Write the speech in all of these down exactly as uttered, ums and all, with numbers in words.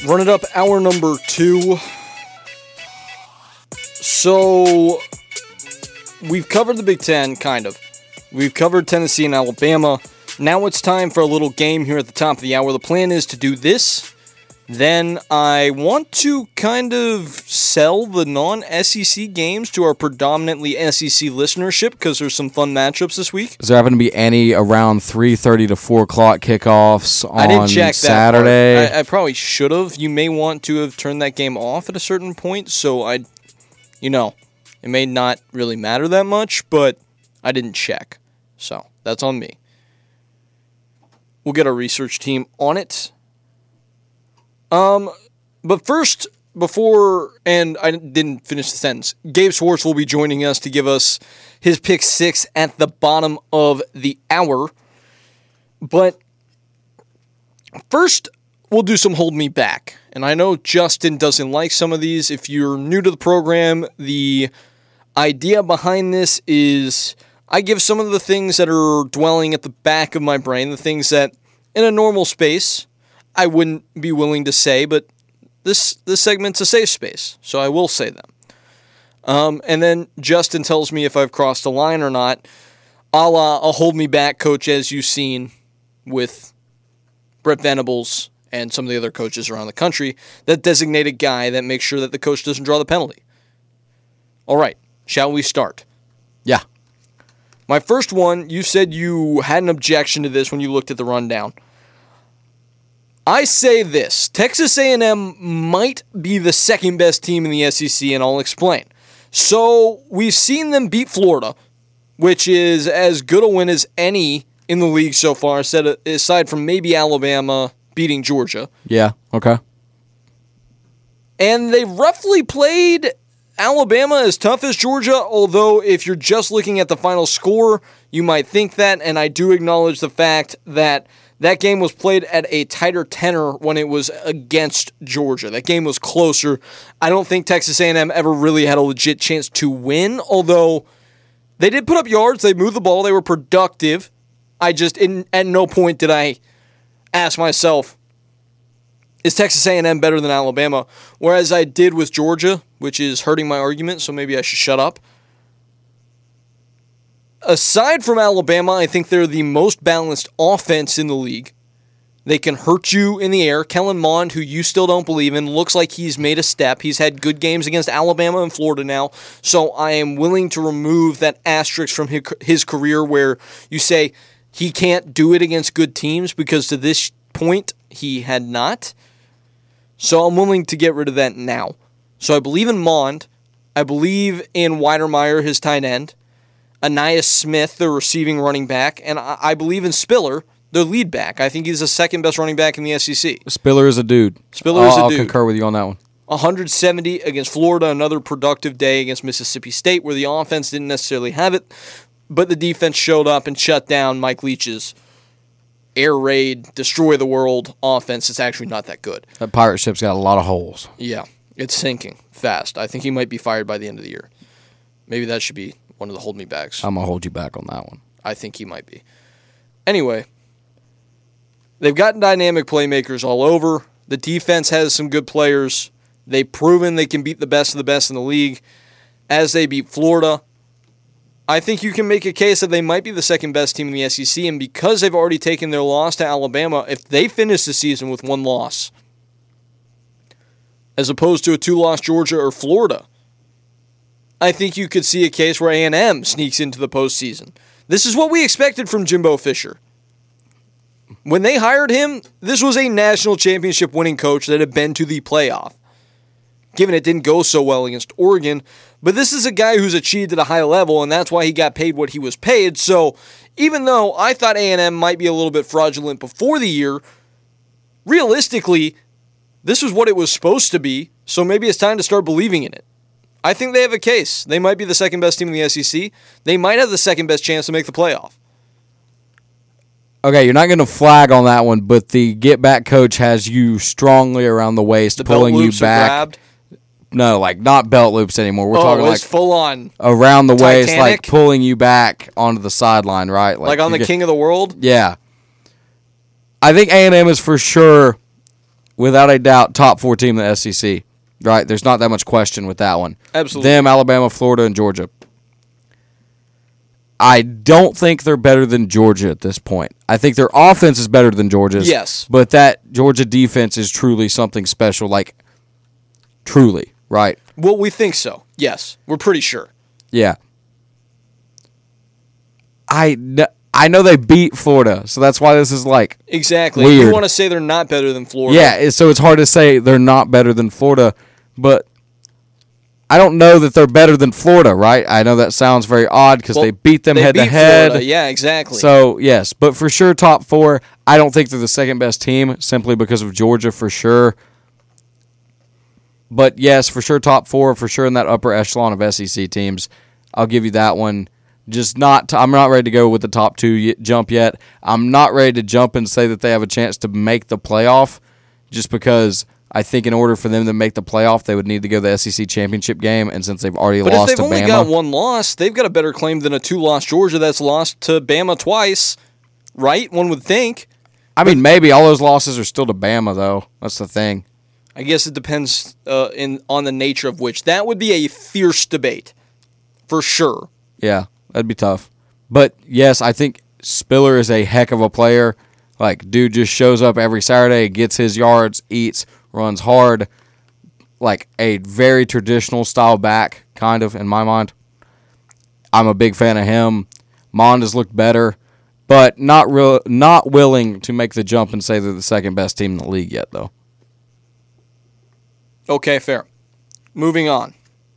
Run it up, hour number two. So, we've covered the Big Ten, kind of. We've covered Tennessee and Alabama. Now it's time for a little game here at the top of the hour. The plan is to do this. Then I want to kind of sell the non-S E C games to our predominantly S E C listenership because there's some fun matchups this week. Is there happen to be any around three thirty to four o'clock kickoffs on I didn't check Saturday? That part. I, I probably should have. You may want to have turned that game off at a certain point, so I, you know, it may not really matter that much, but I didn't check. So that's on me. We'll get our research team on it. Um, but first, before, and I didn't finish the sentence, Gabe Swartz will be joining us to give us his pick six at the bottom of the hour. But first, we'll do some Hold Me Back. And I know Justin doesn't like some of these. If you're new to the program, the idea behind this is I give some of the things that are dwelling at the back of my brain, the things that in a normal space I wouldn't be willing to say, but this this segment's a safe space, so I will say them. Um, and then Justin tells me if I've crossed a line or not, a la a Hold Me Back coach as you've seen with Brett Venables and some of the other coaches around the country, that designated guy that makes sure that the coach doesn't draw the penalty. All right, shall we start? Yeah. My first one, you said you had an objection to this when you looked at the rundown. I say this, Texas A and M might be the second best team in the S E C, and I'll explain. So, we've seen them beat Florida, which is as good a win as any in the league so far, aside from maybe Alabama beating Georgia. Yeah, okay. And they roughly played Alabama as tough as Georgia, although if you're just looking at the final score, you might think that, and I do acknowledge the fact that that game was played at a tighter tenor when it was against Georgia. That game was closer. I don't think Texas A and M ever really had a legit chance to win, although they did put up yards, they moved the ball, they were productive. I just, in, at no point did I ask myself, is Texas A and M better than Alabama? Whereas I did with Georgia, which is hurting my argument, so maybe I should shut up. Aside from Alabama, I think they're the most balanced offense in the league. They can hurt you in the air. Kellen Mond, who you still don't believe in, looks like he's made a step. He's had good games against Alabama and Florida now, so I am willing to remove that asterisk from his career where you say he can't do it against good teams, because to this point, he had not. So I'm willing to get rid of that now. So I believe in Mond. I believe in Weidermeyer, his tight end. Anais Smith, their receiving running back. And I believe in Spiller, their lead back. I think he's the second best running back in the S E C. Spiller is a dude. Spiller is a I'll dude. I'll concur with you on that one. one hundred seventy against Florida, another productive day against Mississippi State, where the offense didn't necessarily have it, but the defense showed up and shut down Mike Leach's air raid, destroy the world offense. It's actually not that good. That pirate ship's got a lot of holes. Yeah, it's sinking fast. I think he might be fired by the end of the year. Maybe that should be one of the hold me backs. I'm going to hold you back on that one. I think he might be. Anyway, they've got dynamic playmakers all over. The defense has some good players. They've proven they can beat the best of the best in the league. As they beat Florida, I think you can make a case that they might be the second best team in the S E C, and because they've already taken their loss to Alabama, if they finish the season with one loss, as opposed to a two-loss Georgia or Florida, I think you could see a case where A and M sneaks into the postseason. This is what we expected from Jimbo Fisher. When they hired him, this was a national championship winning coach that had been to the playoff. Given it didn't go so well against Oregon, but this is a guy who's achieved at a high level, and that's why he got paid what he was paid. So even though I thought A and M might be a little bit fraudulent before the year, realistically, this was what it was supposed to be, so maybe it's time to start believing in it. I think they have a case. They might be the second best team in the S E C. They might have the second best chance to make the playoff. Okay, you're not going to flag on that one, but the get back coach has you strongly around the waist, the pulling belt you loops back. Are grabbed. No, like not belt loops anymore. We're oh, talking like it's full on around the Titanic? waist, like pulling you back onto the sideline, right? Like, like on the get, King of the World? Yeah. I think A and M is for sure without a doubt, top four team in the S E C. Right? There's not that much question with that one. Absolutely. Them, Alabama, Florida, and Georgia. I don't think they're better than Georgia at this point. I think their offense is better than Georgia's. Yes. But that Georgia defense is truly something special. Like, truly, right? Well, we think so. Yes. We're pretty sure. Yeah. I, kn- I know they beat Florida, so that's why this is like exactly. weird. You want to say they're not better than Florida. Yeah, so it's hard to say they're not better than Florida, but I don't know that they're better than Florida, right? I know that sounds very odd because well, they beat them they head beat to head. Florida. Yeah, exactly. So, yes, but for sure top four. I don't think they're the second best team simply because of Georgia for sure. But, yes, for sure top four, for sure in that upper echelon of S E C teams. I'll give you that one. Just not. T- I'm not ready to go with the top two y- jump yet. I'm not ready to jump and say that they have a chance to make the playoff just because I think in order for them to make the playoff, they would need to go to the S E C championship game, and since they've already but lost if they've to only Bama, got one loss, they've got a better claim than a two-loss Georgia that's lost to Bama twice, right? One would think. I mean, maybe all those losses are still to Bama, though. That's the thing. I guess it depends uh, in on the nature of which. That would be a fierce debate, for sure. Yeah, that'd be tough. But, yes, I think Spiller is a heck of a player. Like, dude just shows up every Saturday, gets his yards, eats, runs hard. Like, a very traditional style back, kind of, in my mind. I'm a big fan of him. Mond has looked better, but not real, not willing to make the jump and say they're the second best team in the league yet, though. Okay, fair. Moving on.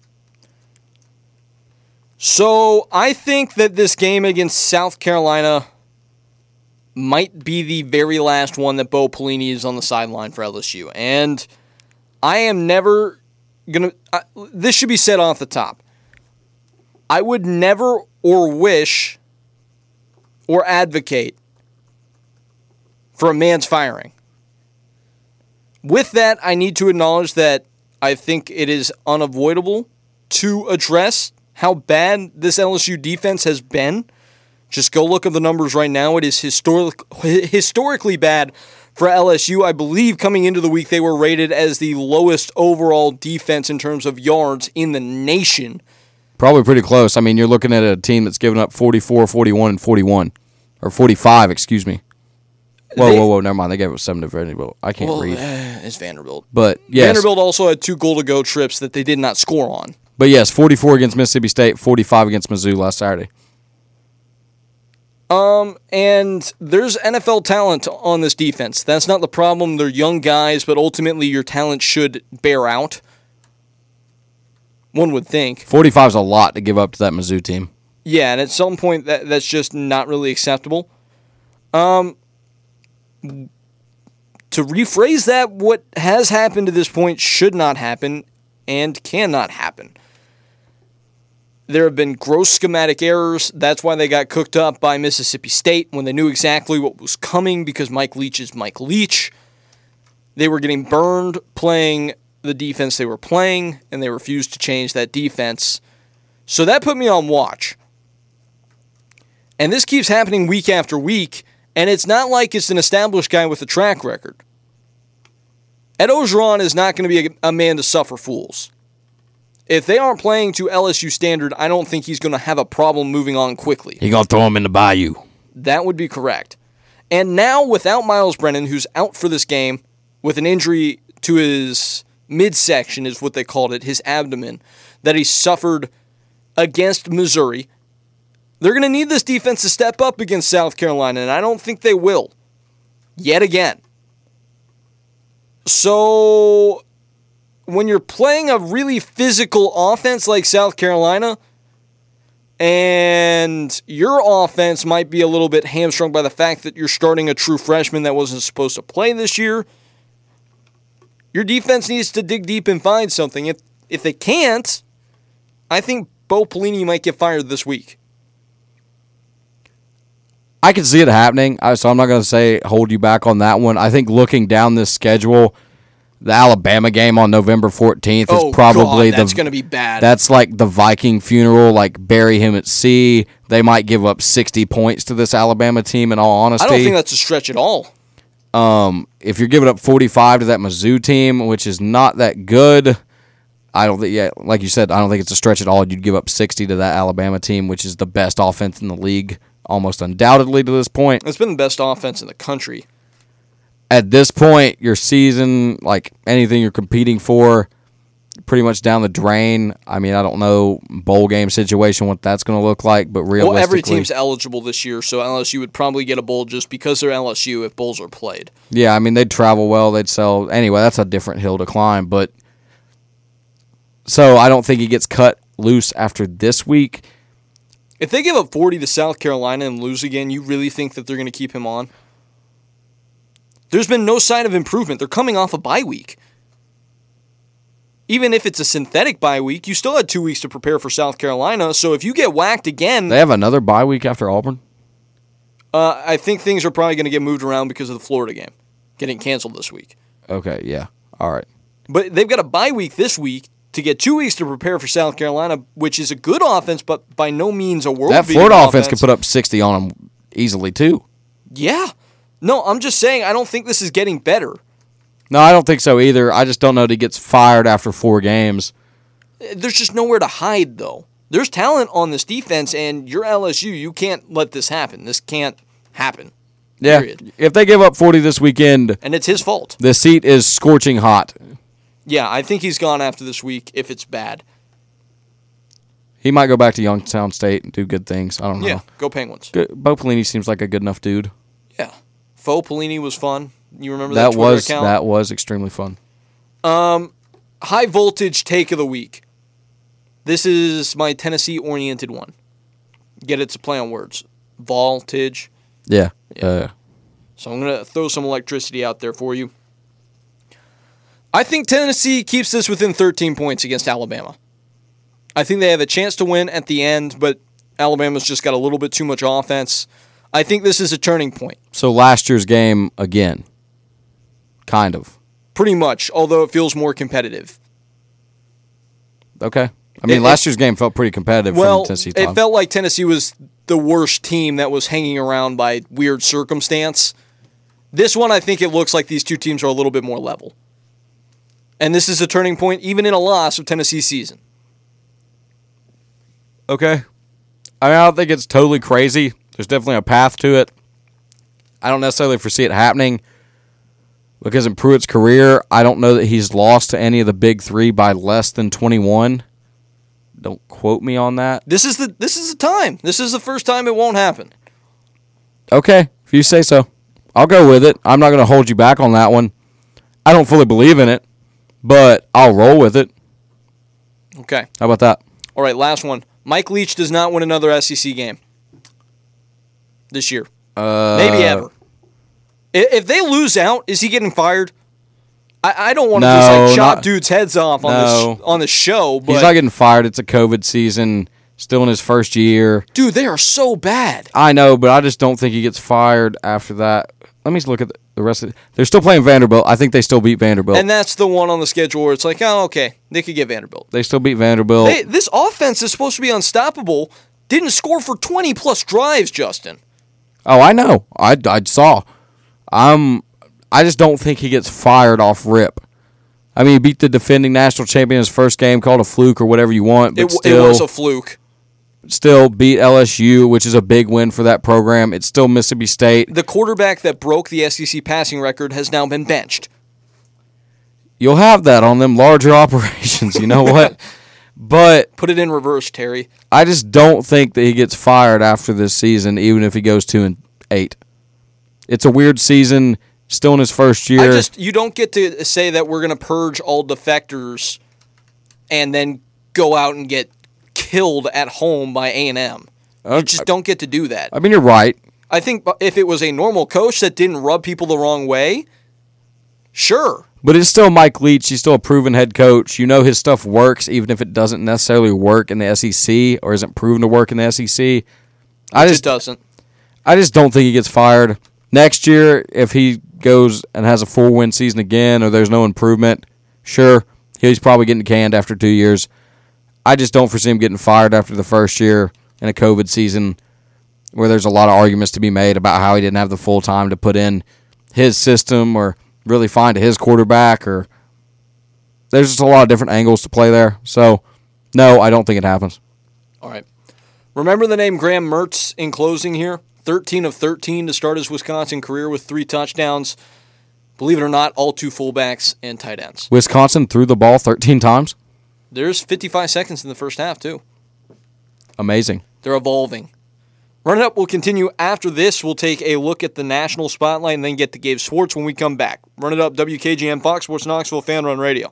So, I think that this game against South Carolina might be the very last one that Bo Pelini is on the sideline for L S U. And I am never going to... Uh, this should be said off the top. I would never or wish or advocate for a man's firing. With that, I need to acknowledge that I think it is unavoidable to address how bad this L S U defense has been. Just go look at the numbers right now. It is historic, historically bad for L S U. I believe coming into the week they were rated as the lowest overall defense in terms of yards in the nation. Probably pretty close. I mean, you're looking at a team that's given up forty-four, forty-one, and forty-one. Or forty-five, excuse me. Whoa, They- whoa, whoa, never mind. They gave us seven to Vanderbilt. I can't Well, read. eh, it's Vanderbilt. But, yes. Vanderbilt also had two goal-to-go trips that they did not score on. But, yes, forty-four against Mississippi State, forty-five against Mizzou last Saturday. Um, and there's N F L talent on this defense. That's not the problem. They're young guys, but ultimately your talent should bear out. One would think. forty-five is a lot to give up to that Mizzou team. Yeah, and at some point that that's just not really acceptable. Um, to rephrase that, what has happened to this point should not happen and cannot happen. There have been gross schematic errors. That's why they got cooked up by Mississippi State when they knew exactly what was coming because Mike Leach is Mike Leach. They were getting burned playing the defense they were playing, and they refused to change that defense. So that put me on watch. And this keeps happening week after week, and it's not like it's an established guy with a track record. Ed Orgeron is not going to be a, a man to suffer fools. If they aren't playing to L S U standard, I don't think he's going to have a problem moving on quickly. He going to throw him in the bayou. That would be correct. And now, without Miles Brennan, who's out for this game with an injury to his midsection, is what they called it, his abdomen, that he suffered against Missouri, they're going to need this defense to step up against South Carolina, and I don't think they will. Yet again. So, when you're playing a really physical offense like South Carolina, and your offense might be a little bit hamstrung by the fact that you're starting a true freshman that wasn't supposed to play this year, your defense needs to dig deep and find something. If if they can't, I think Bo Pelini might get fired this week. I can see it happening, so I'm not going to say hold you back on that one. I think looking down this schedule, the Alabama game on November fourteenth is Oh, probably God, that's the going to be bad. That's like the Viking funeral, like bury him at sea. They might give up sixty points to this Alabama team, in all honesty. I don't think that's a stretch at all. Um, if you're giving up forty-five to that Mizzou team, which is not that good, I don't think, yeah, like you said, I don't think it's a stretch at all. You'd give up sixty to that Alabama team, which is the best offense in the league, almost undoubtedly to this point. It's been the best offense in the country. At this point, your season, like anything you're competing for, pretty much down the drain. I mean, I don't know bowl game situation, what that's going to look like, but realistically... Well, every team's eligible this year, so L S U would probably get a bowl just because they're L S U if bowls are played. Yeah, I mean, they'd travel well, they'd sell... Anyway, that's a different hill to climb, but... So, I don't think he gets cut loose after this week. If they give up forty to South Carolina and lose again, you really think that they're going to keep him on? There's been no sign of improvement. They're coming off a bye week. Even if it's a synthetic bye week, you still had two weeks to prepare for South Carolina. So if you get whacked again... They have another bye week after Auburn? Uh, I think things are probably going to get moved around because of the Florida game getting canceled this week. Okay, yeah. All right. But they've got a bye week this week to get two weeks to prepare for South Carolina, which is a good offense, but by no means a world-beating That Florida offense, offense could put up sixty on them easily, too. Yeah. No, I'm just saying I don't think this is getting better. No, I don't think so either. I just don't know that he gets fired after four games. There's just nowhere to hide, though. There's talent on this defense, and you're L S U. You can't let this happen. This can't happen. Yeah. Period. If they give up forty this weekend, and it's his fault. The seat is scorching hot. Yeah, I think he's gone after this week if it's bad. He might go back to Youngstown State and do good things. I don't know. Yeah, go Penguins. Good. Bo Pelini seems like a good enough dude. Yeah. Faux Pelini was fun. You remember that, that Twitter was account? that was extremely fun. Um, high voltage take of the week. This is my Tennessee oriented one. Get it to play on words. Voltage. Yeah. Yeah. Uh, So I'm gonna throw some electricity out there for you. I think Tennessee keeps this within thirteen points against Alabama. I think they have a chance to win at the end, but Alabama's just got a little bit too much offense. I think this is a turning point. so last year's game again. Kind of. Pretty much, although it feels more competitive. Okay. I mean, It- last it- year's game felt pretty competitive Well, from Tennessee it time. felt like Tennessee was the worst team that was hanging around by weird circumstance. This one, I think it looks like these two teams are a little bit more level. And this is a turning point, even in a loss of Tennessee's season. Okay. I mean, I don't think it's totally crazy. There's definitely a path to it. I don't necessarily foresee it happening because in Pruitt's career, I don't know that he's lost to any of the big three by less than twenty-one. Don't quote me on that. This is the this is the time. This is the first time it won't happen. Okay, if you say so. I'll go with it. I'm not going to hold you back on that one. I don't fully believe in it, but I'll roll with it. Okay. How about that? All right, last one. Mike Leach does not win another S E C game this year. Uh, Maybe ever. I- If they lose out, is he getting fired? I, I don't want to No, just like chop not- dudes' heads off on No. this on the show, but He's not getting fired. It's a COVID season. Still in his first year. dude, they are so bad. I know, but I just don't think he gets fired after that. Let me look at the rest of it. They're still playing Vanderbilt. I think they still beat Vanderbilt. And that's the one on the schedule where it's like, oh, okay, they could get Vanderbilt. they still beat Vanderbilt. They, this offense is supposed to be unstoppable. Didn't score for twenty plus drives, Justin. oh, I know. I, I saw. I'm. I just don't think he gets fired off rip. I mean, he beat the defending national champion in his first game, called a fluke or whatever you want, but It, still, it was a fluke. still beat L S U, which is a big win for that program. It's still Mississippi State. The quarterback that broke the S E C passing record has now been benched. You'll have that on them larger operations. You know what? But Put it in reverse, Terry. I just don't think that he gets fired after this season, even if he goes two and eight. It's a weird season, still in his first year. I just you don't get to say that we're going to purge all defectors and then go out and get killed at home by A and M. You just don't get to do that. I mean, you're right. I think if it was a normal coach that didn't rub people the wrong way, sure. But it's still Mike Leach. He's still a proven head coach. You know his stuff works, even if it doesn't necessarily work in the S E C or isn't proven to work in the S E C. I Which just it doesn't. I just don't think he gets fired. Next year, if he goes and has a four-win season again or there's no improvement, sure, he's probably getting canned after two years. I just don't foresee him getting fired after the first year in a COVID season where there's a lot of arguments to be made about how he didn't have the full time to put in his system or really find his quarterback, or there's just a lot of different angles to play there. So, no, I don't think it happens. All right. Remember the name Graham Mertz in closing here? thirteen of thirteen to start his Wisconsin career with three touchdowns. Believe it or not, all two fullbacks and tight ends. Wisconsin threw the ball thirteen times? There's fifty-five seconds in the first half, too. Amazing. They're evolving. Run It Up will continue after this. We'll take a look at the national spotlight and then get to Gabe Swartz when we come back. Run It Up, W K G M, Fox Sports Knoxville, Fan Run Radio.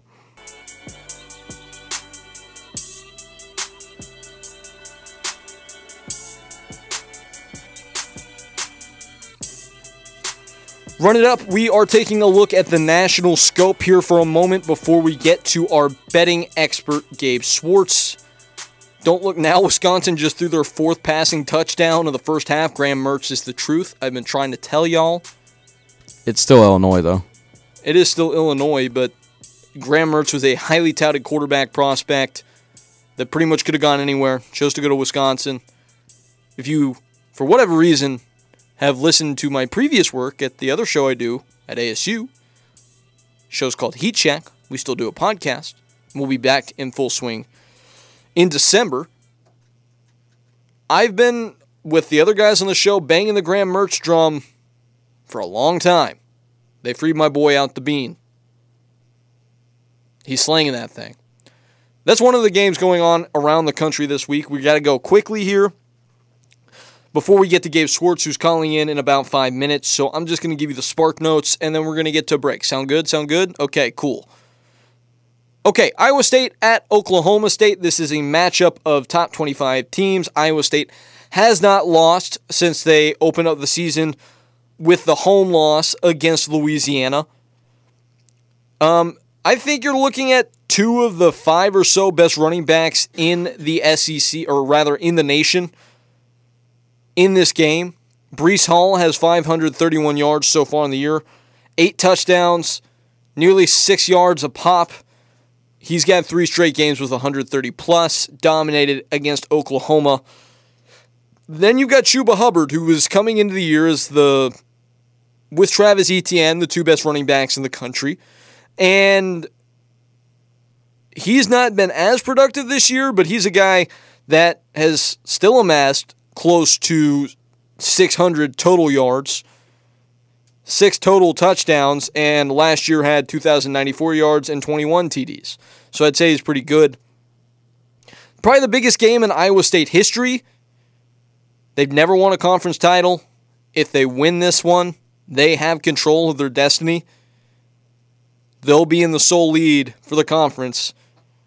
Run It Up, we are taking a look at the national scope here for a moment before we get to our betting expert, Gabe Swartz. Don't look now, Wisconsin just threw their fourth passing touchdown of the first half. Graham Mertz is the truth. I've been trying to tell y'all. It's still Illinois, though. It is still Illinois, but Graham Mertz was a highly touted quarterback prospect that pretty much could have gone anywhere. Chose to go to Wisconsin. If you, for whatever reason, have listened to my previous work at the other show I do at A S U, show's called Heat Check. We still do a podcast. We'll be back in full swing in December. I've been with the other guys on the show banging the Graham Mertz drum for a long time. They freed my boy out the bean. He's slinging that thing. That's one of the games going on around the country this week. We got to go quickly here before we get to Gabe Swartz, who's calling in in about five minutes. So I'm just going to give you the spark notes, and then we're going to get to a break. Sound good? Sound good? Okay, cool. Okay, Iowa State at Oklahoma State. This is a matchup of top twenty-five teams. Iowa State has not lost since they opened up the season with the home loss against Louisiana. Um, I think you're looking at two of the five or so best running backs in the S E C, or rather in the nation, in this game. Breece Hall has five hundred thirty-one yards so far in the year, eight touchdowns, nearly six yards a pop. He's got three straight games with one hundred thirty plus, dominated against Oklahoma. Then you've got Chuba Hubbard, who was coming into the year as the, with Travis Etienne, the two best running backs in the country. And he's not been as productive this year, but he's a guy that has still amassed close to six hundred total yards, six total touchdowns, and last year had two thousand ninety-four yards and twenty-one T Ds. So I'd say he's pretty good. Probably the biggest game in Iowa State history. They've never won a conference title. If they win this one, they have control of their destiny. They'll be in the sole lead for the conference,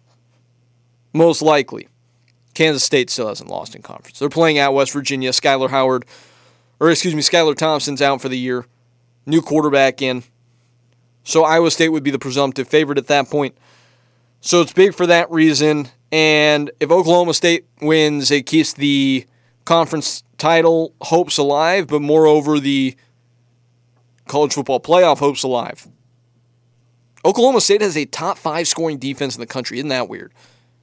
most likely. Kansas State still hasn't lost in conference. They're playing at West Virginia. Skylar Howard, or excuse me, Skylar Thompson's out for the year. New quarterback in. So Iowa State would be the presumptive favorite at that point. So it's big for that reason. And if Oklahoma State wins, it keeps the conference title hopes alive, but moreover, the college football playoff hopes alive. Oklahoma State has a top five scoring defense in the country. Isn't that weird?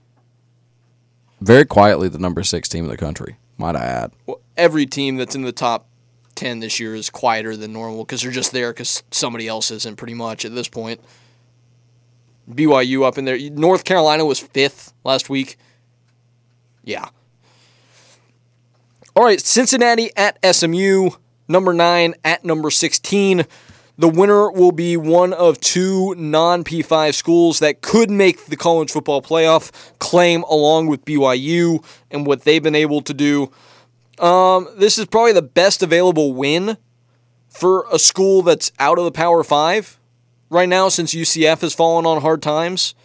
Very quietly the number six team in the country, might I add. Well, every team that's in the top ten this year is quieter than normal because they're just there because somebody else isn't, pretty much at this point. B Y U up in there. North Carolina was fifth last week. Yeah. All right, Cincinnati at S M U, number nine at number sixteen. The winner will be one of two non-P five schools that could make the college football playoff claim along with B Y U and what they've been able to do. Um, this is probably the best available win for a school that's out of the Power Five right now since U C F has fallen on hard times.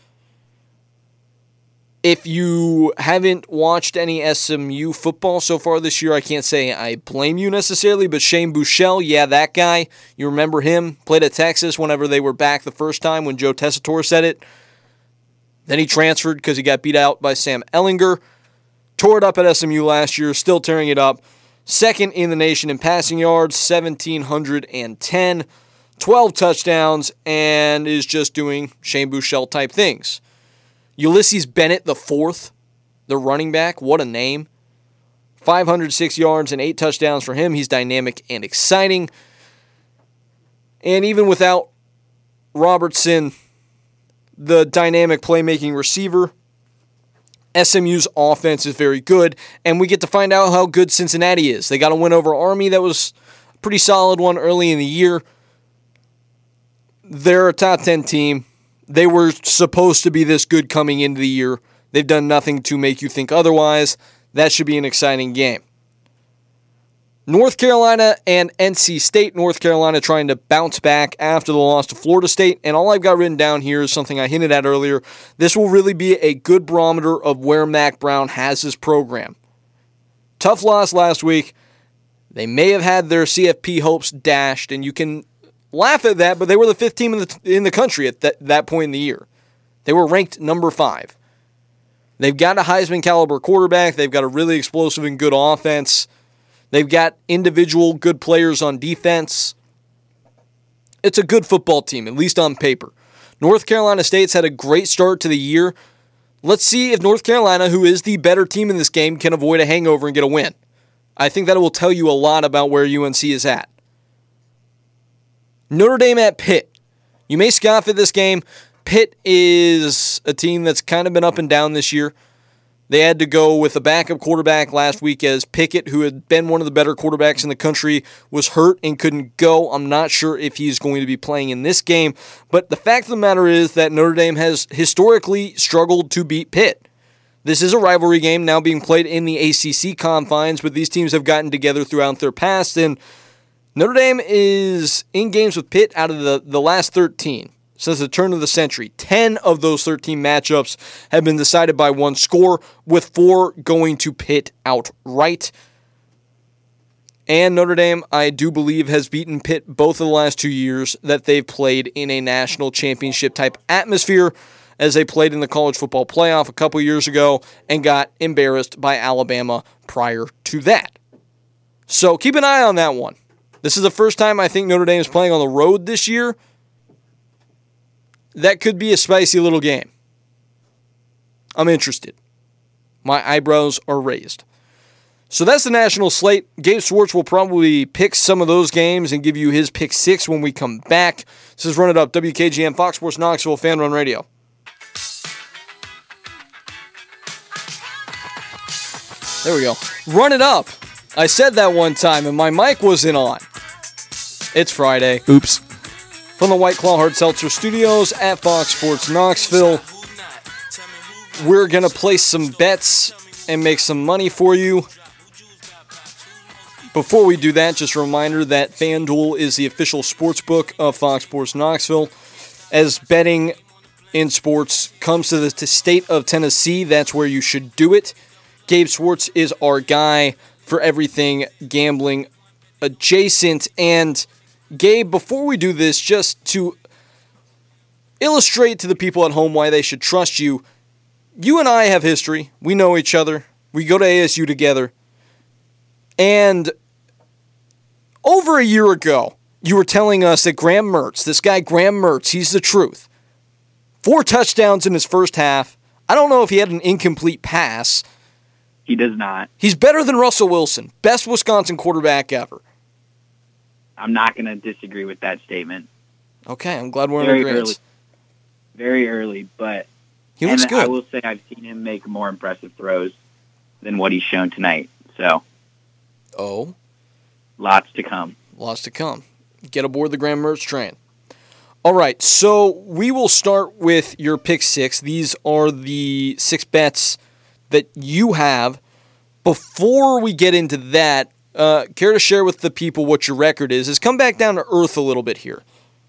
If you haven't watched any S M U football so far this year, I can't say I blame you necessarily, but Shane Buechele, yeah, that guy, you remember him, played at Texas whenever they were back the first time when Joe Tessitore said it. Then he transferred because he got beat out by Sam Ehlinger. Tore it up at S M U last year, still tearing it up. Second in the nation in passing yards, one thousand seven hundred ten, twelve touchdowns, and is just doing Shane Buechele type things. Ulysses Bennett the fourth, the running back, what a name. five hundred six yards and eight touchdowns for him. He's dynamic and exciting. And even without Robertson, the dynamic playmaking receiver, S M U's offense is very good, and we get to find out how good Cincinnati is. They got a win over Army that was a pretty solid one early in the year. They're a top ten team. They were supposed to be this good coming into the year. They've done nothing to make you think otherwise. That should be an exciting game. North Carolina and N C State. North Carolina trying to bounce back after the loss to Florida State. And all I've got written down here is something I hinted at earlier. This will really be a good barometer of where Mack Brown has his program. Tough loss last week. They may have had their C F P hopes dashed, and you can laugh at that, but they were the fifth team in the, in the country at that, that point in the year. They were ranked number five. They've got a Heisman caliber quarterback. They've got a really explosive and good offense. They've got individual good players on defense. It's a good football team, at least on paper. North Carolina State's had a great start to the year. Let's see if North Carolina, who is the better team in this game, can avoid a hangover and get a win. I think that will tell you a lot about where U N C is at. Notre Dame at Pitt. You may scoff at this game. Pitt is a team that's kind of been up and down this year. They had to go with a backup quarterback last week as Pickett, who had been one of the better quarterbacks in the country, was hurt and couldn't go. I'm not sure if he's going to be playing in this game. But the fact of the matter is that Notre Dame has historically struggled to beat Pitt. This is a rivalry game now being played in the A C C confines, but these teams have gotten together throughout their past, and Notre Dame is in games with Pitt out of the, the last thirteen. Since the turn of the century, ten of those thirteen matchups have been decided by one score, with four going to Pitt outright. And Notre Dame, I do believe, has beaten Pitt both of the last two years that they've played in a national championship type atmosphere, as they played in the college football playoff a couple years ago and got embarrassed by Alabama prior to that. So keep an eye on that one. This is the first time I think Notre Dame is playing on the road this year. That could be a spicy little game. I'm interested. My eyebrows are raised. So that's the national slate. Gabe Swartz will probably pick some of those games and give you his pick six when we come back. This is Run It Up, W K G M, Fox Sports Knoxville, Fan Run Radio. There we go. Run it up. I said that one time and my mic wasn't on. It's Friday. Oops. From the White Claw Hard Seltzer Studios at Fox Sports Knoxville, we're going to place some bets and make some money for you. Before we do that, just a reminder that FanDuel is the official sports book of Fox Sports Knoxville. As betting in sports comes to the state of Tennessee, that's where you should do it. Gabe Swartz is our guy for everything gambling adjacent. And Gabe, before we do this, just to illustrate to the people at home why they should trust you, you and I have history. We know each other. We go to A S U together. And over a year ago, you were telling us that Graham Mertz, this guy Graham Mertz, he's the truth. Four touchdowns in his first half. I don't know if he had an incomplete pass. He does not. He's better than Russell Wilson, best Wisconsin quarterback ever. I'm not going to disagree with that statement. Okay, I'm glad we're very in agreement. Early, very early, but he looks and good. I will say I've seen him make more impressive throws than what he's shown tonight. So, oh, lots to come. Lots to come. Get aboard the Graham Mertz train. All right, so we will start with your pick six. These are the six bets that you have. Before we get into that, uh, care to share with the people what your record is? Has come back down to earth a little bit here.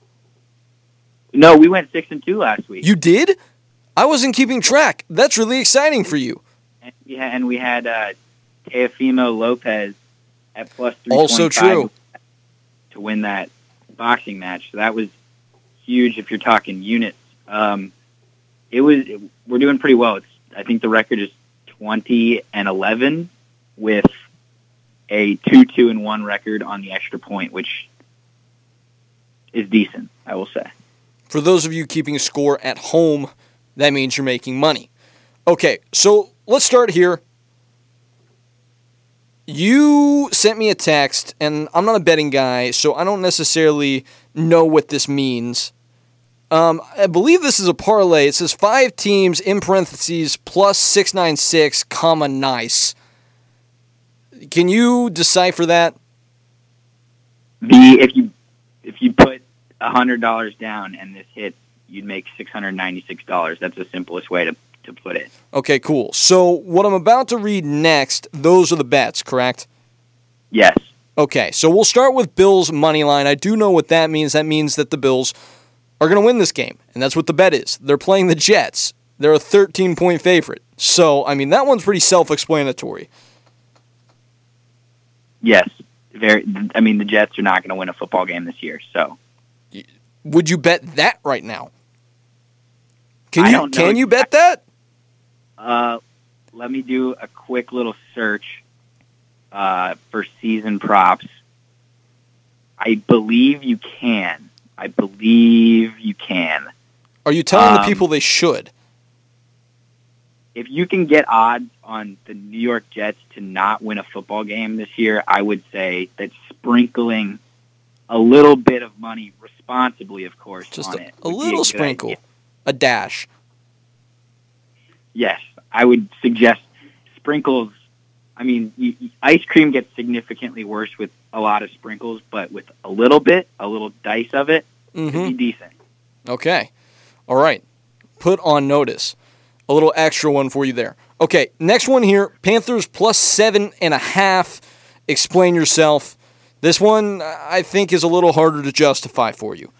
No, we went six and two last week. You did? I wasn't keeping track. That's really exciting for you. And we had, and we had uh, Teofimo Lopez at plus three. Also true. To win that boxing match. So that was huge if you're talking units. Um, it was. It, we're doing pretty well. It's, I think the record is twenty and eleven with a two two and one record on the extra point, which is decent, I will say. For those of you keeping score at home, that means you're making money. Okay, so let's start here. You sent me a text, and I'm not a betting guy, so I don't necessarily know what this means. Um, I believe this is a parlay. It says five teams in parentheses plus six nine six, comma nice. Can you decipher that? The if you if you put a hundred dollars down and this hits, you'd make six hundred ninety six dollars. That's the simplest way to to put it. Okay, cool. So what I'm about to read next, those are the bets, correct? Yes. Okay, so we'll start with Bills money line. I do know what that means. That means that the Bills are going to win this game, and that's what the bet is. They're playing the Jets. They're a thirteen-point favorite. So, I mean, that one's pretty self-explanatory. Yes. Very. I mean, the Jets are not going to win a football game this year, so. Would you bet that right now? Can I you don't know can you bet that? Uh, let me do a quick little search uh, for season props. I believe you can. I believe you can. Are you telling Um, the people they should? If you can get odds on the New York Jets to not win a football game this year, I would say that sprinkling a little bit of money responsibly, of course, Just on a, it. a would be little good sprinkle, idea. a dash. Yes, I would suggest sprinkles. I mean, y- y- ice cream gets significantly worse with a lot of sprinkles, but with a little bit, a little dice of it, Mm-hmm. it'd be decent. Okay. All right. Put on notice. A little extra one for you there. Okay, next one here. Panthers plus seven and a half. Explain yourself. This one, I think, is a little harder to justify for you.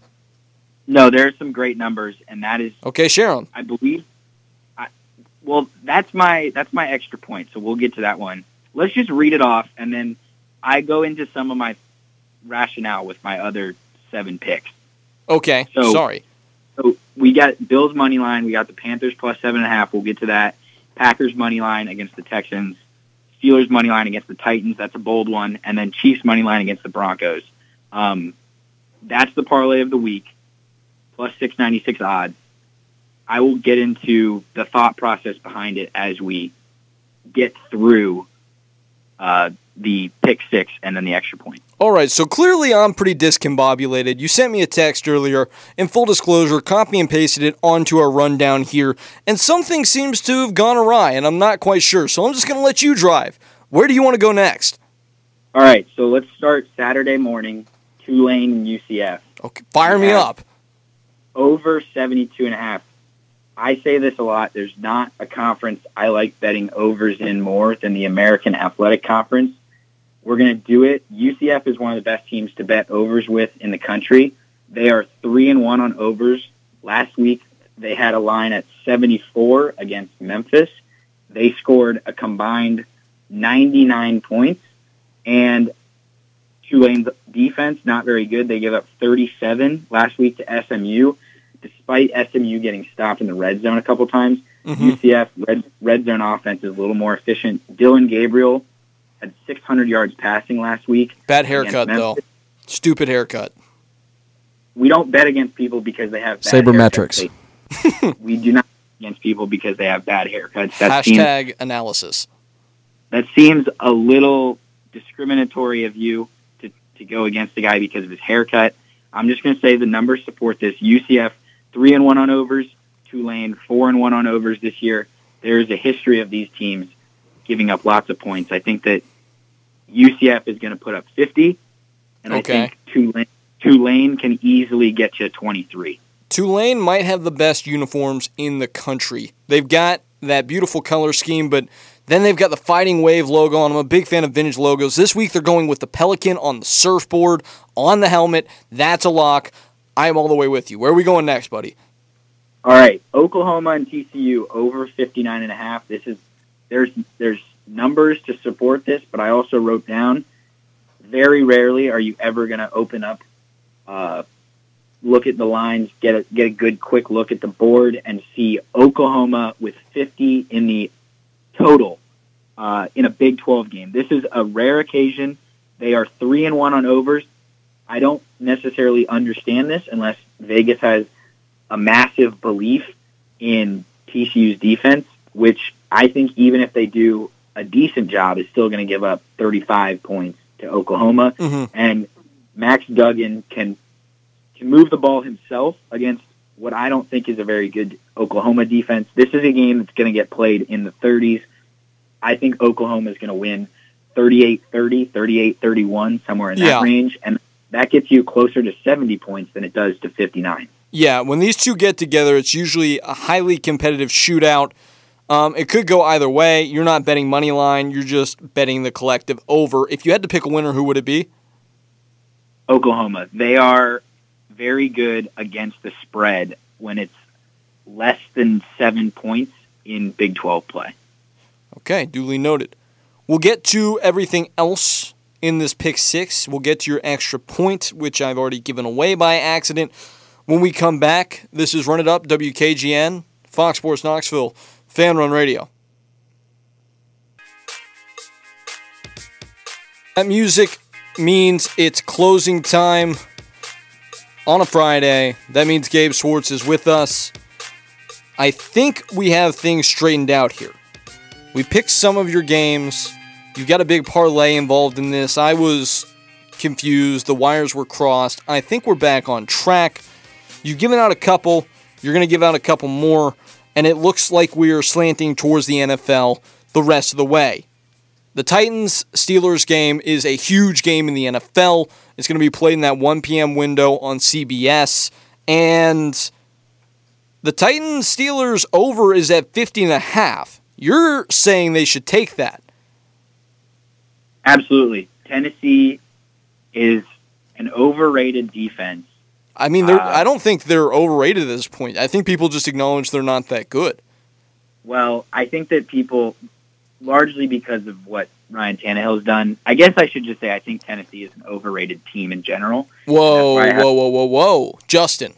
No, there are some great numbers, and that is, Okay, Sharon. I believe. I, well, that's my that's my extra point. So we'll get to that one. Let's just read it off, and then I go into some of my rationale with my other seven picks. Okay, So- sorry. So we got Bills money line. We got the Panthers plus seven and a half. We'll get to that. Packers money line against the Texans. Steelers money line against the Titans. That's a bold one. And then Chiefs money line against the Broncos. Um, that's the parlay of the week. Plus six ninety six odds. I will get into the thought process behind it as we get through uh, the pick six and then the extra point. All right, so clearly I'm pretty discombobulated. You sent me a text earlier. In full disclosure, copy and pasted it onto our rundown here, and something seems to have gone awry, and I'm not quite sure, so I'm just going to let you drive. Where do you want to go next? All right, so let's start Saturday morning, Tulane and U C F. Okay, fire me Yeah. up. Over seventy-two and a half. I say this a lot. There's not a conference I like betting overs in more than the American Athletic Conference. We're going to do it. U C F is one of the best teams to bet overs with in the country. They are three and one on overs. Last week, they had a line at seventy-four against Memphis. They scored a combined ninety-nine points, and Tulane's defense, not very good. They gave up thirty-seven last week to S M U, despite S M U getting stopped in the red zone a couple times. Mhm. U C F red, red zone offense is a little more efficient. Dylan Gabriel had six hundred yards passing last week. Bad against haircut, though. Memphis. Stupid haircut. We don't bet against people because they have bad Sabermetrics. haircuts. They- we do not bet against people because they have bad haircuts. That seems, Hashtag analysis. that seems a little discriminatory of you to, to go against the guy because of his haircut. I'm just going to say the numbers support this. U C F, three and one on overs. Tulane, four and one on overs this year. There's a history of these teams giving up lots of points. I think that U C F is going to put up fifty, and Okay. I think Tulane, Tulane can easily get you twenty-three. Tulane might have the best uniforms in the country. They've got that beautiful color scheme, but then they've got the Fighting Wave logo on them. I'm a big fan of vintage logos. This week they're going with the Pelican on the surfboard, on the helmet. That's a lock. I am all the way with you. Where are we going next, buddy? All right, Oklahoma and T C U over fifty-nine and a half. This is there's there's numbers to support this, but I also wrote down very rarely are you ever going to open up, uh, look at the lines, get a get a good quick look at the board, and see Oklahoma with fifty in the total uh, in a Big twelve game. This is a rare occasion. They are three and one on overs. I don't necessarily understand this unless Vegas has a massive belief in T C U's defense, which I think even if they do a decent job, is still going to give up thirty-five points to Oklahoma. Mm-hmm. And Max Duggan can can move the ball himself against what I don't think is a very good Oklahoma defense. This is a game that's going to get played in the thirties. I think Oklahoma is going to win thirty-eight thirty, thirty-eight thirty-one, somewhere in that Yeah. range, and that gets you closer to seventy points than it does to fifty-nine. Yeah, when these two get together, it's usually a highly competitive shootout. Um, it could go either way. You're not betting money line. You're just betting the collective over. If you had to pick a winner, who would it be? Oklahoma. They are very good against the spread when it's less than seven points in Big twelve play. Okay, duly noted. We'll get to everything else in this pick six. We'll get to your extra point, which I've already given away by accident. When we come back, this is Run It Up, W K G N, Fox Sports Knoxville, Fan Run Radio. That music means it's closing time on a Friday. That means Gabe Swartz is with us. I think we have things straightened out here. We picked some of your games. You've got a big parlay involved in this. I was confused. The wires were crossed. I think we're back on track. You've given out a couple. You're going to give out a couple more. And it looks like we are slanting towards the N F L the rest of the way. The Titans-Steelers game is a huge game in the N F L. It's going to be played in that one p.m. window on C B S. And the Titans-Steelers over is at fifty and a half. You're saying they should take that. Absolutely. Tennessee is an overrated defense. I mean, they're, Uh, I don't think they're overrated at this point. I think people just acknowledge they're not that good. Well, I think that people, largely because of what Ryan Tannehill's done, I guess I should just say I think Tennessee is an overrated team in general. Whoa, That's why I have- whoa, whoa, whoa, whoa. Justin.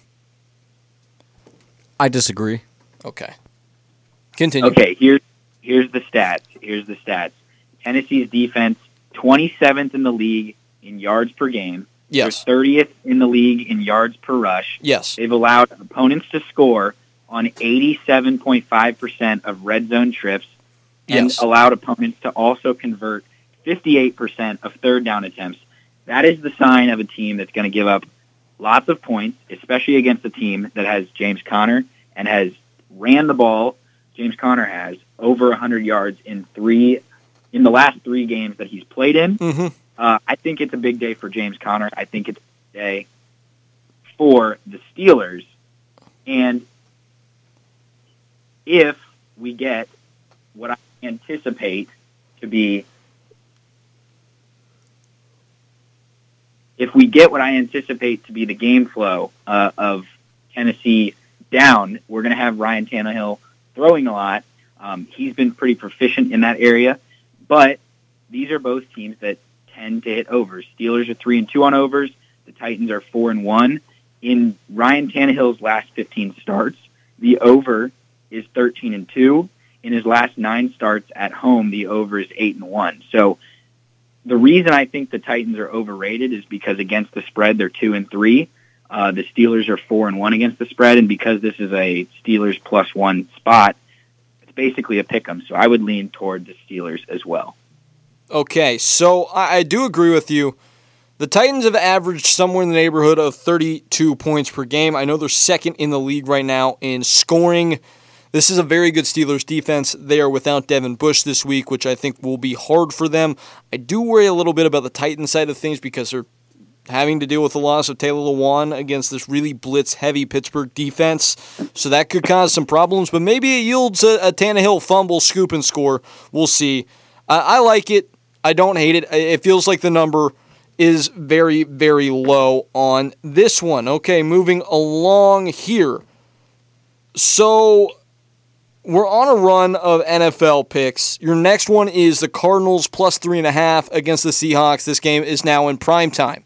I disagree. Okay. Continue. Okay, here's here's the stats. Here's the stats. Tennessee's defense, twenty-seventh in the league in yards per game. Yes. They're thirtieth in the league in yards per rush. Yes. They've allowed opponents to score on eighty-seven point five percent of red zone trips and Yes. allowed opponents to also convert fifty-eight percent of third down attempts. That is the sign of a team that's going to give up lots of points, especially against a team that has James Conner and has ran the ball. James Conner has over one hundred yards in three in the last three games that he's played in. Mm-hmm. Uh, I think it's a big day for James Conner. I think it's a day for the Steelers. And if we get what I anticipate to be, if we get what I anticipate to be the game flow uh, of Tennessee down, we're going to have Ryan Tannehill throwing a lot. Um, he's been pretty proficient in that area, but these are both teams that tend to hit overs. Steelers are three and two on overs. The Titans are four and one. In Ryan Tannehill's last fifteen starts, the over is thirteen and two. In his last nine starts at home, the over is eight and one. So the reason I think the Titans are overrated is because against the spread they're two and three. Uh, the Steelers are four and one against the spread, and because this is a Steelers plus one spot, it's basically a pick 'em. So I would lean toward the Steelers as well. Okay, so I, I do agree with you. The Titans have averaged somewhere in the neighborhood of thirty-two points per game. I know they're second in the league right now in scoring. This is a very good Steelers defense. They are without Devin Bush this week, which I think will be hard for them. I do worry a little bit about the Titans side of things because they're having to deal with the loss of Taylor Lewan against this really blitz-heavy Pittsburgh defense. So that could cause some problems, but maybe it yields a, a Tannehill fumble, scoop, and score. We'll see. Uh, I like it. I don't hate it. It feels like the number is very, very low on this one. Okay, moving along here. So we're on a run of N F L picks. Your next one is the Cardinals plus three and a half against the Seahawks. This game is now in prime time.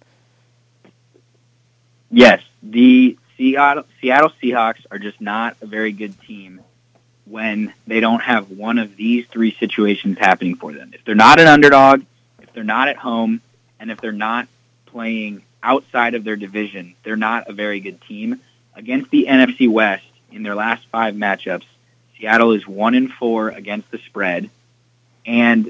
Yes, the Seattle, Seattle Seahawks are just not a very good team when they don't have one of these three situations happening for them. If they're not an underdog, if they're not at home, and if they're not playing outside of their division, they're not a very good team. Against the N F C West, in their last five matchups, Seattle is one and four against the spread, and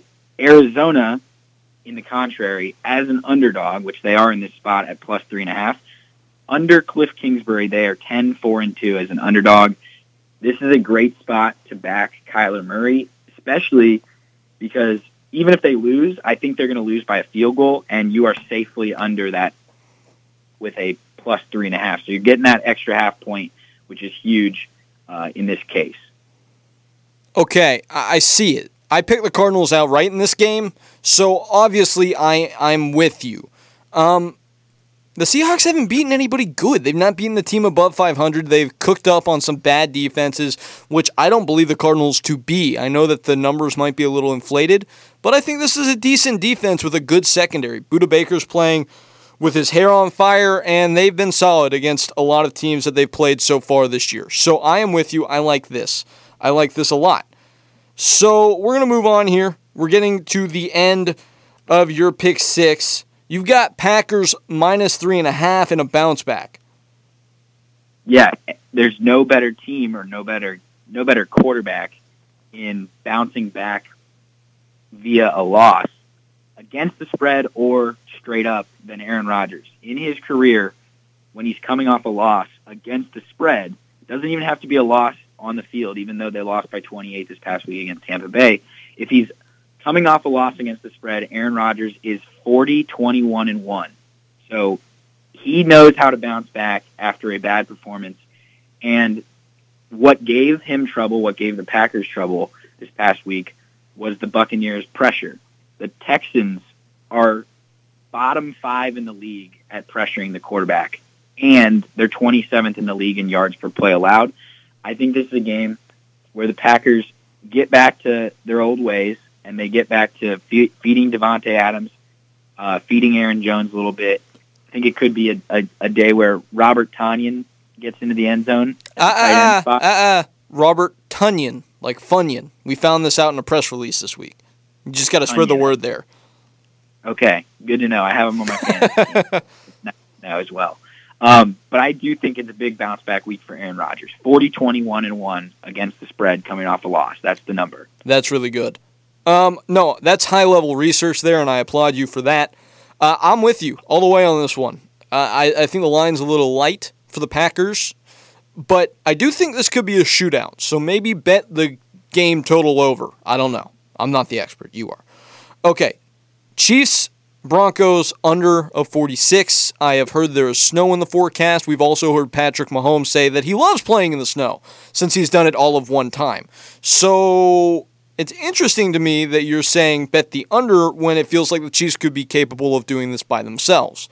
Arizona, in the contrary, as an underdog, which they are in this spot at plus three and a half, under Cliff Kingsbury, they are ten four and two as an underdog. This is a great spot to back Kyler Murray, especially because even if they lose, I think they're going to lose by a field goal, and you are safely under that with a plus three and a half. So you're getting that extra half point, which is huge uh, in this case. Okay, I I see it. I picked the Cardinals outright in this game, so obviously I, I'm with you. Um, the Seahawks haven't beaten anybody good. They've not beaten the team above five hundred. They've cooked up on some bad defenses, which I don't believe the Cardinals to be. I know that the numbers might be a little inflated, but I think this is a decent defense with a good secondary. Budda Baker's playing with his hair on fire, and they've been solid against a lot of teams that they've played so far this year. So I am with you. I like this. I like this a lot. So we're going to move on here. We're getting to the end of your pick six. You've got Packers minus three and a half in a bounce back. Yeah, there's no better team or no better no better quarterback in bouncing back via a loss against the spread or straight up than Aaron Rodgers. In his career, when he's coming off a loss against the spread, it doesn't even have to be a loss on the field, even though they lost by twenty-eight this past week against Tampa Bay. If he's coming off a loss against the spread, Aaron Rodgers is forty, twenty-one, and one. So he knows how to bounce back after a bad performance. And what gave him trouble, what gave the Packers trouble this past week was the Buccaneers' pressure. The Texans are bottom five in the league at pressuring the quarterback, and they're twenty-seventh in the league in yards per play allowed. I think this is a game where the Packers get back to their old ways, and they get back to fe- feeding Devontae Adams, uh, feeding Aaron Jones a little bit. I think it could be a, a, a day where Robert Tonyan gets into the end zone. Uh, uh, uh, uh, Robert Tunyon, like Funyun. We found this out in a press release this week. You just got to spread the word there. Okay, good to know. I have him on my fantasy now as well. Um, but I do think it's a big bounce back week for Aaron Rodgers. forty, twenty-one, and one against the spread coming off a loss. That's the number. That's really good. Um, no, that's high-level research there, and I applaud you for that. Uh, I'm with you all the way on this one. Uh, I, I think the line's a little light for the Packers, but I do think this could be a shootout, so maybe bet the game total over. I don't know. I'm not the expert. You are. Okay, Chiefs, Broncos under of forty-six. I have heard there is snow in the forecast. We've also heard Patrick Mahomes say that he loves playing in the snow since he's done it all of one time. So it's interesting to me that you're saying bet the under when it feels like the Chiefs could be capable of doing this by themselves.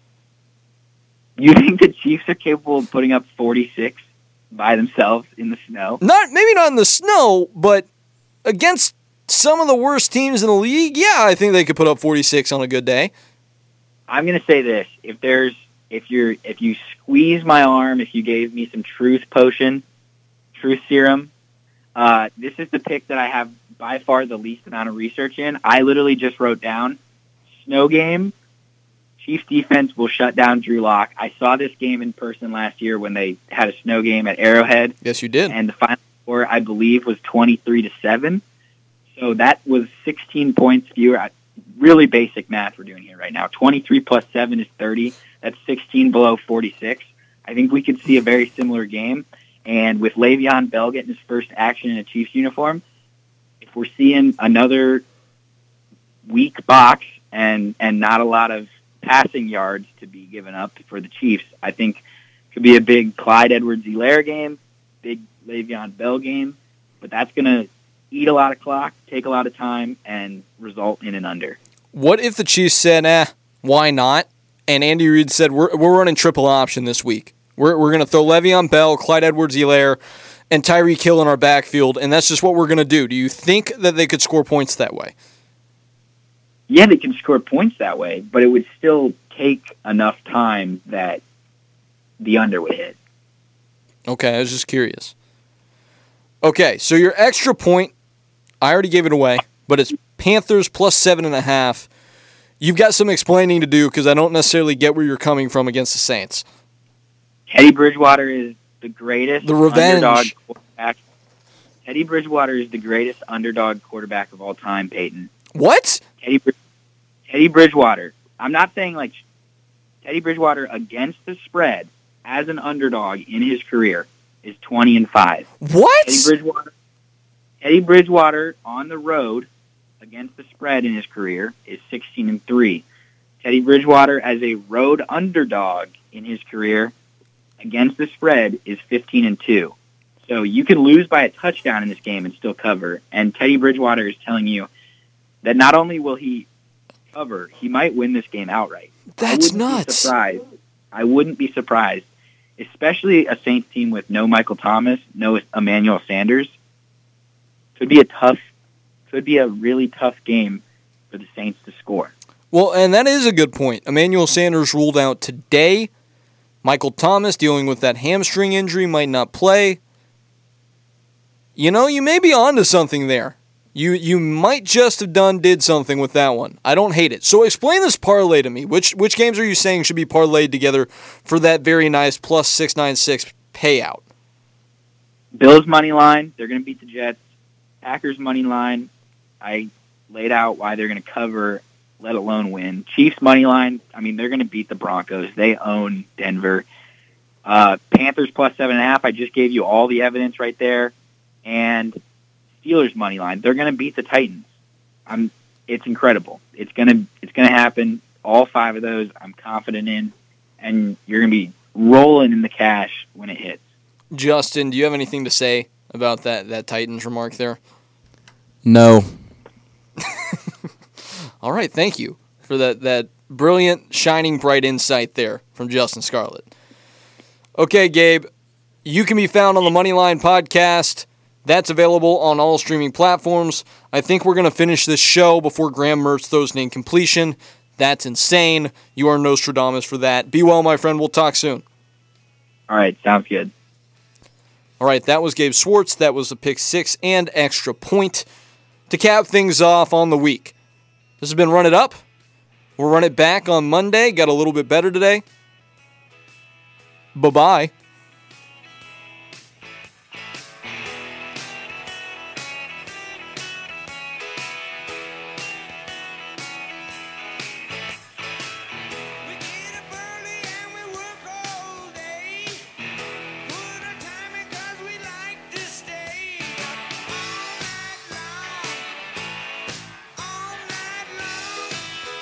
You think the Chiefs are capable of putting up forty-six by themselves in the snow? Not maybe not in the snow, but against some of the worst teams in the league, yeah, I think they could put up forty-six on a good day. I'm going to say this: if there's, if you're, if you squeeze my arm, if you gave me some truth potion, truth serum, uh, this is the pick that I have by far the least amount of research in. I literally just wrote down snow game. Chiefs defense will shut down Drew Lock. I saw this game in person last year when they had a snow game at Arrowhead. Yes, you did. And the final score, I believe, was twenty-three to seven. So that was sixteen points fewer. Really basic math we're doing here right now. twenty-three plus seven is thirty. That's sixteen below forty-six. I think we could see a very similar game. And with Le'Veon Bell getting his first action in a Chiefs uniform, if we're seeing another weak box and, and not a lot of passing yards to be given up for the Chiefs, I think it could be a big Clyde Edwards-Helaire game, big Le'Veon Bell game. But that's going to eat a lot of clock, take a lot of time, and result in an under. What if the Chiefs said, eh, why not? And Andy Reid said, we're we're running triple option this week. We're we're going to throw Le'Veon Bell, Clyde Edwards-Helaire, and Tyreek Hill in our backfield, and that's just what we're going to do. Do you think that they could score points that way? Yeah, they can score points that way, but it would still take enough time that the under would hit. Okay, I was just curious. Okay, so your extra point, I already gave it away, but it's Panthers plus seven and a half. You've got some explaining to do because I don't necessarily get where you're coming from against the Saints. Teddy Bridgewater is the greatest the revenge. underdog quarterback. Teddy Bridgewater is the greatest underdog quarterback of all time, Peyton. What? Teddy, Teddy Bridgewater. I'm not saying like Teddy Bridgewater against the spread as an underdog in his career is twenty and five. What? Teddy Bridgewater, Teddy Bridgewater on the road against the spread in his career is sixteen and three. Teddy Bridgewater as a road underdog in his career against the spread is fifteen and two. So you can lose by a touchdown in this game and still cover. And Teddy Bridgewater is telling you that not only will he cover, he might win this game outright. That's I wouldn't nuts. Be surprised. I wouldn't be surprised, especially a Saints team with no Michael Thomas, no Emmanuel Sanders. Could be a tough, could be a really tough game for the Saints to score. Well, and that is a good point. Emmanuel Sanders ruled out today. Michael Thomas, dealing with that hamstring injury, might not play. You know, you may be onto something there. You you might just have done did something with that one. I don't hate it. So explain this parlay to me. Which which games are you saying should be parlayed together for that very nice plus six ninety-six payout? Bills money line, they're going to beat the Jets. Packers money line, I laid out why they're going to cover, let alone win. Chiefs money line, I mean, they're going to beat the Broncos. They own Denver. Uh, Panthers plus seven and a half, I just gave you all the evidence right there. And Steelers money line, they're going to beat the Titans. I'm. It's incredible. It's gonna. It's gonna happen. All five of those, I'm confident in, and you're gonna be rolling in the cash when it hits. Justin, do you have anything to say about that that Titans remark there? No. All right, thank you for that that brilliant, shining, bright insight there from Justin Scarlett. Okay, Gabe, you can be found on the Moneyline Podcast. That's available on all streaming platforms. I think we're going to finish this show before Graham Mertz throws an incompletion. That's insane. You are Nostradamus for that. Be well, my friend. We'll talk soon. All right, sounds good. All right, that was Gabe Swartz. That was the pick six and extra point to cap things off on the week. This has been Run It Up. We'll run it back on Monday. Got a little bit better today. Bye-bye.